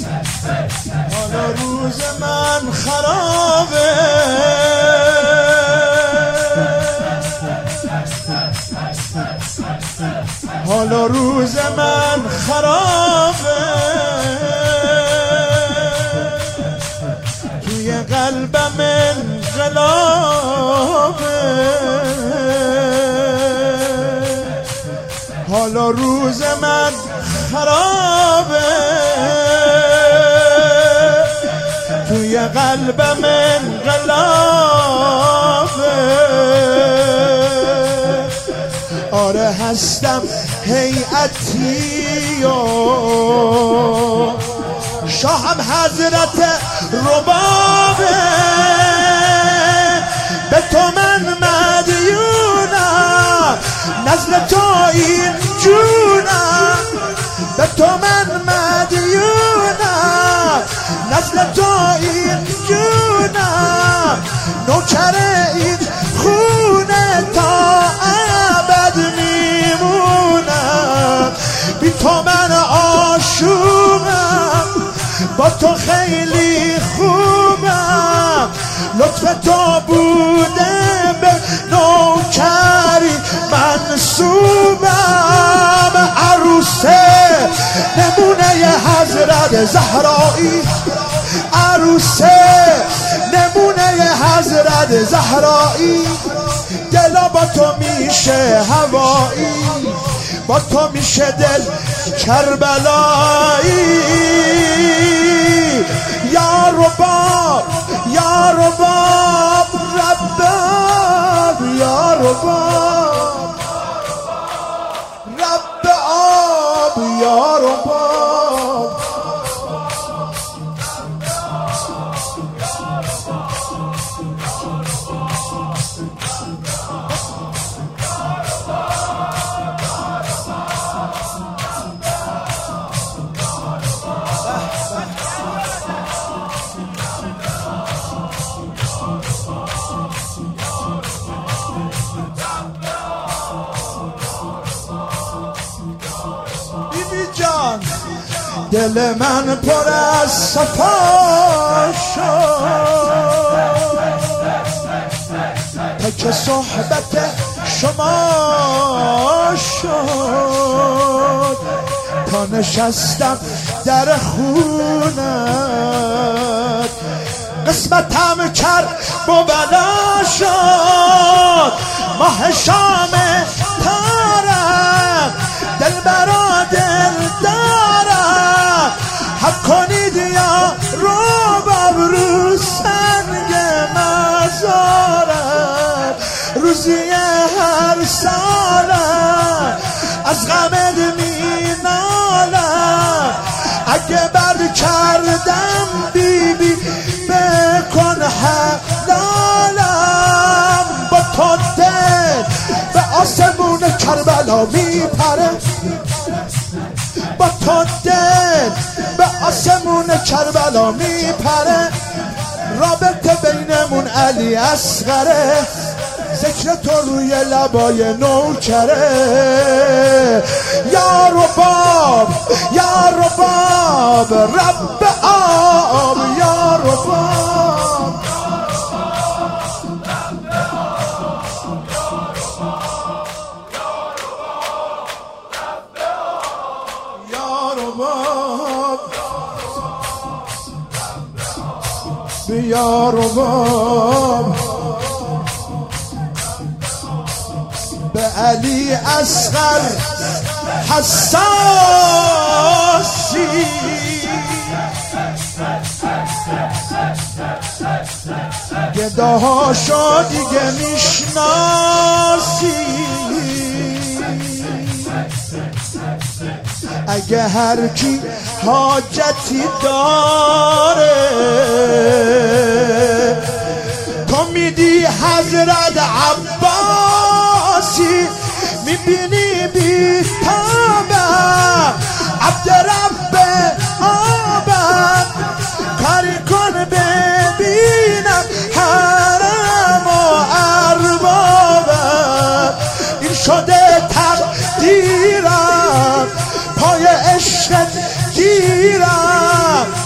حالا روز من خرابه، حالا روز من خرابه، توی قلبم انقلابه، حالا روز من خرابه، توی قلبم انقلابه. آره هستم هیئتی و شاهم حضرت ربابه، به تو من مدیونم، نزل تو این جونم، به تو من مدیونم، نزل تو این جونم، نوکر این خونه تا ابد میمونم، بی تو من عاشقم، با تو خیلی خوبم، لطف تو بوده به نوکری منصوبم. عروسه نمونه حضرت زهرایی، عروسه نمونه حضرت زهرایی، دلا با تو میشه هوایی، با تو میشه دل کربلایی. یا رباب یا رباب رباب، یا رباب رب آب، یا رباب. دل من پر از صفا شد تا که صحبت شما شد، تا نشستم در خونت قسمتم کرد بلا شد، ماه شام تارم دل برا دل دارم، حق کنید یا رباب رو سنگ مزارم، روزی هر سالم از غمت می نالم، اگه بر کردم بیبی بکن حلالم، با تو دل به آسمون کربلا میپره، با تو دل به آسمون کربلا میپره، رابطه بینمون علی اصغره، ذکر تو روی لبای نوکره. یا رباب یا رباب رب آب، یا رباب یا رباب، یا رباب، به علی اصغر حساسی، گداهاشو دیگه میشناسی، اگه هر کی حاجتی داره تو میدی حضرت عباسی، میبینی بی تابم عبد رب آبم، کاری کن ببینم حرم و اربابم، این شده تقدیرم پای عشقت گیرم،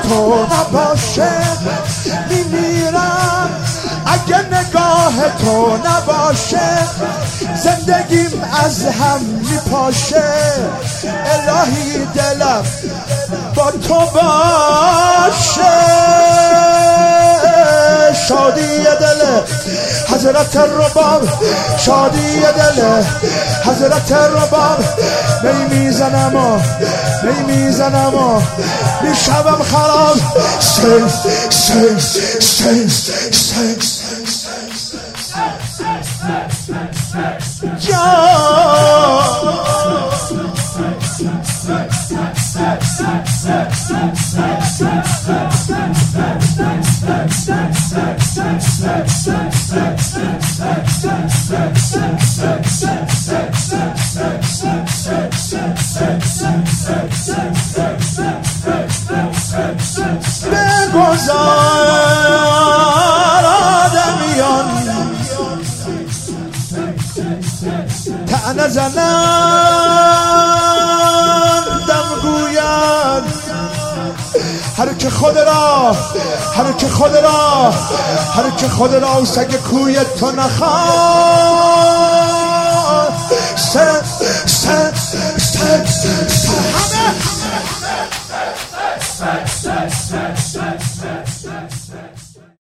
تو نباشه میمیرم، اگه نگاه تو نباشه زندگیم از هم میپاشه. الهی دلم با تو باشه، شادی دل حضرت رباب، شادی دل حضرت رباب. میزنم و میزنم و میشوم خراب. بگذار آدمیان طعنه زنن، دم گوید هر که خود را، هر که خود را، هر که خود را سگ کوی تو نخواد.